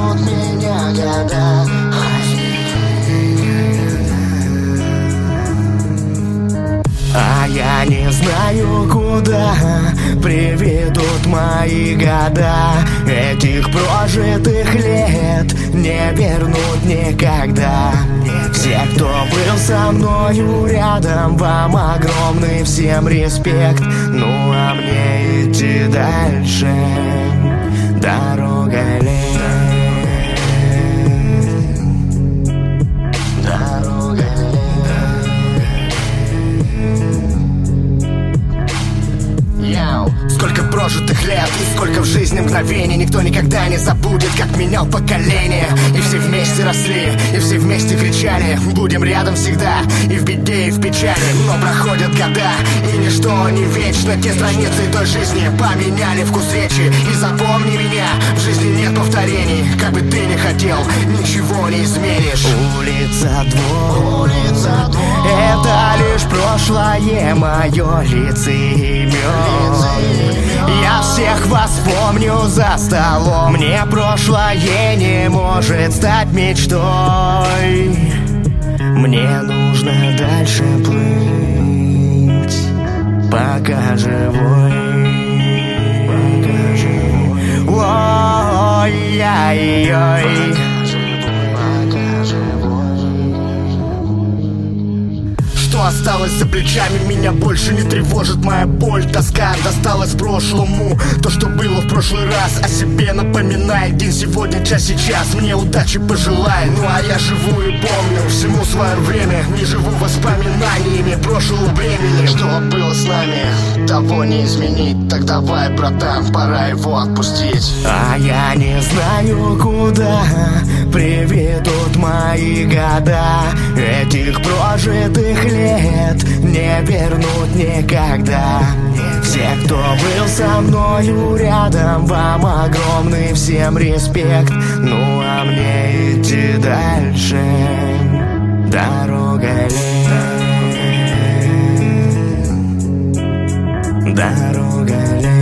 вернут меня года. А я не знаю, куда приведут мои года. Этих прожитых лет не вернут никогда. Все, кто был со мною рядом, вам огромный всем респект. Ну а мне идти дальше, дорога лень. Сколько прожитых лет и сколько в жизни мгновений. Никто никогда не забудет, как менял поколение. И все вместе росли, и все вместе кричали: будем рядом всегда, и в беде, и в печали. Но проходят года, и ничто не вечно. Те страницы той жизни поменяли вкус речи. И запомни меня, в жизни нет повторений. Как бы ты ни хотел, ничего не изменишь. Улица, двор, это лишь прошлое мое лицемер. Я всех вас помню за столом. Мне прошлое не может стать мечтой. Мне нужно дальше плыть, пока живой. Ой-ой-ой. Что осталось за плечами, меня больше не тревожит. Моя боль, тоска досталась прошлому. То, что было в прошлый раз, о себе напоминает. День сегодня, час сейчас, мне удачи пожелай. Ну а я живу и помню всему свое время. Не живу воспоминаниями прошлого времени. Что было с нами, того не изменить. Так давай, братан, пора его отпустить. А я не знаю, куда приведут мои года. Этих прожитых лет не вернут никогда. Все, кто был со мною рядом, вам огромный всем респект. Ну а мне идти дальше, дорога лень. Дорога лень.